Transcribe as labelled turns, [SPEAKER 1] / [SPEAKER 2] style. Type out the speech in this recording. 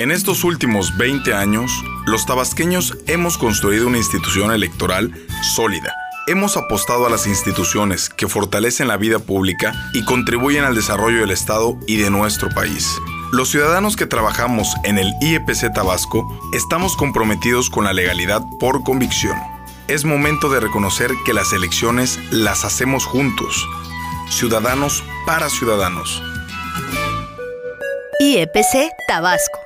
[SPEAKER 1] En estos últimos 20 años, los tabasqueños hemos construido una institución electoral sólida. Hemos apostado a las instituciones que fortalecen la vida pública y contribuyen al desarrollo del Estado y de nuestro país. Los ciudadanos que trabajamos en el IEPC Tabasco estamos comprometidos con la legalidad por convicción. Es momento de reconocer que las elecciones las hacemos juntos, ciudadanos para ciudadanos.
[SPEAKER 2] IEPC Tabasco.